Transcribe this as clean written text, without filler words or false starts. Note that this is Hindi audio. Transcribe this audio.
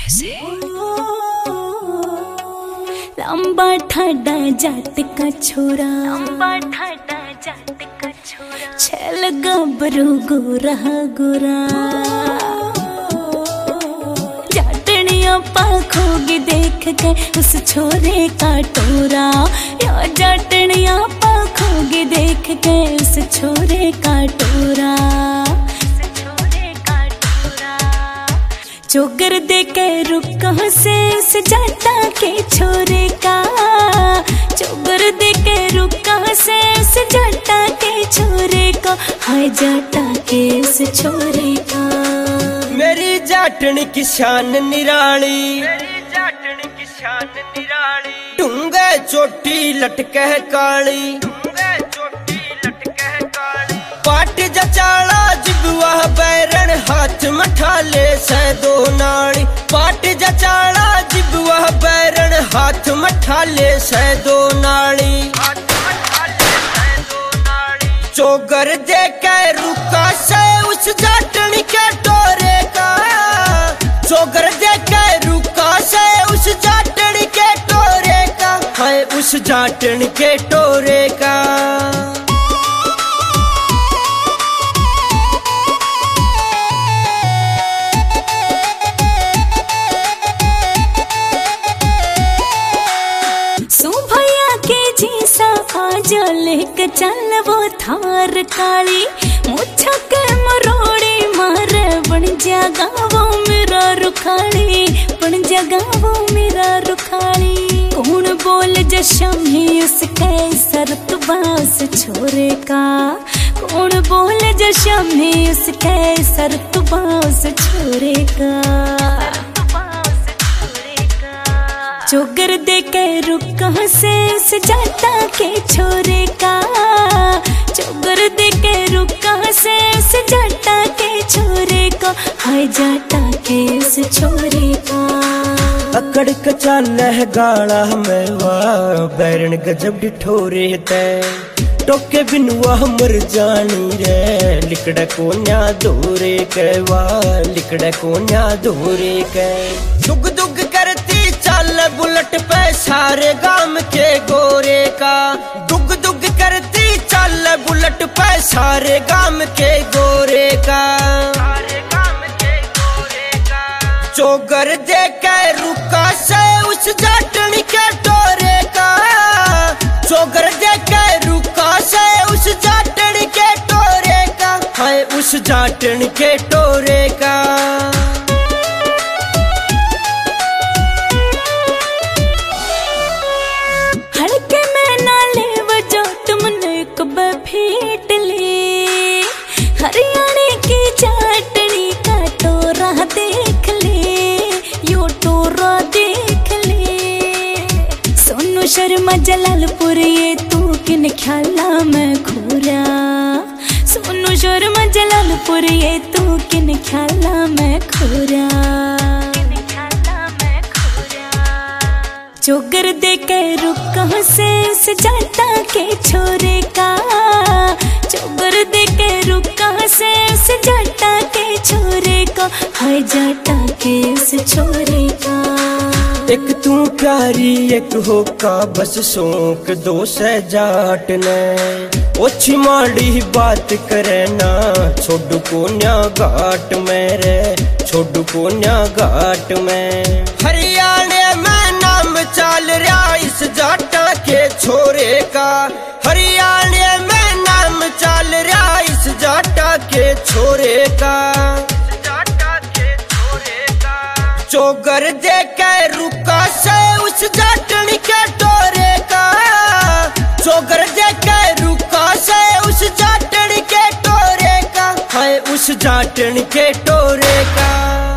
लंबा ठाडा जट का छोरा, छल गबरू गोरा गोरा, जटनिया पाखोगी देख के उस छोरे का टोरा, या जटनिया पाखोगी देख के उस छोरे का टोरा। चोगर दे के रुका से उस जाटा के छोरे का, चोगर दे के रुका से उस जाटा के छोरे का, हाय जाटा के उस छोरे का। मेरी जाटनी की शान निराली, मेरी जाटनी की शान निराली, ढूंगे चोटी लटके काली, ढूंगे चोटी लटके काली, पाट जचाला जिबुआ बैरन हाथ मठाले से दो नाड़ी, पाट जचाला जिबुआ बैरन हाथ मठाले से दो नाड़ी, हाथ मठाले से दो नाड़ी। चोगर दे के रुका से उस जाटनी के टोरे का, चोगर दे के रुका से उस जाटनी के टोरे का, हाय उस जाटनी के टोरे का। लेके चल वो थार काली, मुझा के मरोड़ी मारे बन जागा वो मेरा रुखाली, बन जागा वो मेरा रुखाली। कौन बोल जशमी उसके सरतबा उस छोरे का, कौन बोल जशमी उसके सरतबा उस छोरे का। चोगर दे के रुका से उस जाटा के छोरे का, चोगर दे के रुका से उस जाटा के छोरे का, हाय जाटा के उस छोरे का। अकड़ कचाल है गाला मेवा बैरन गजब डिठोरे तय, टोके बिनुआ मर जानी रे, लिकड़ा कोन्या दोरे कहवा, लिकड़ा कोन्या दोरे कह। दुग दुग करती चल बुलेट पे सारे गाम के गोरे का, दुग दुग करती चल बुलेट पे सारे गाम के गोरे का, सारे गाम के गोरे का। चोगर दे के रुका से उस जाटनी के टोरे का, चोगर दे के रुका से उस जाटनी के टोरे का, हाय उस जाटनी के टोरे का। फेट ले हरियाणे की चाटनी का टोरा देख ले, यो टोरा देख ले। सोनू शर्मा जलालपुर ये तू किन ख्याला में खोरा, सोनू शर्मा जलालपुर ये तू किन ख्याला में खोरा। चोगर दे के रुका से उस जाटा के छोरे का, चोगर दे के रुका से उस जाटा के छोरे का, हाय जाटा के उस छोरे का। एक तू प्यारी एक हो का बस शौक दो से जाट ने, ओछी माड़ी बात करे ना छोड़ू कोन्या घाट में रे, छोड़ू कोन्या घाट में। हरियाणे में चाल रहा इस जाटा के छोरे का, हरियाणा में नाम चाल रहा इस जाटा के छोरे का, जाटा के छोरे का। चोगर दे के रुका से उस जाटनी के टोरे का, चोगर दे के रुका से उस जाटनी के टोरे का, हाय उस जाटनी के टोरे का।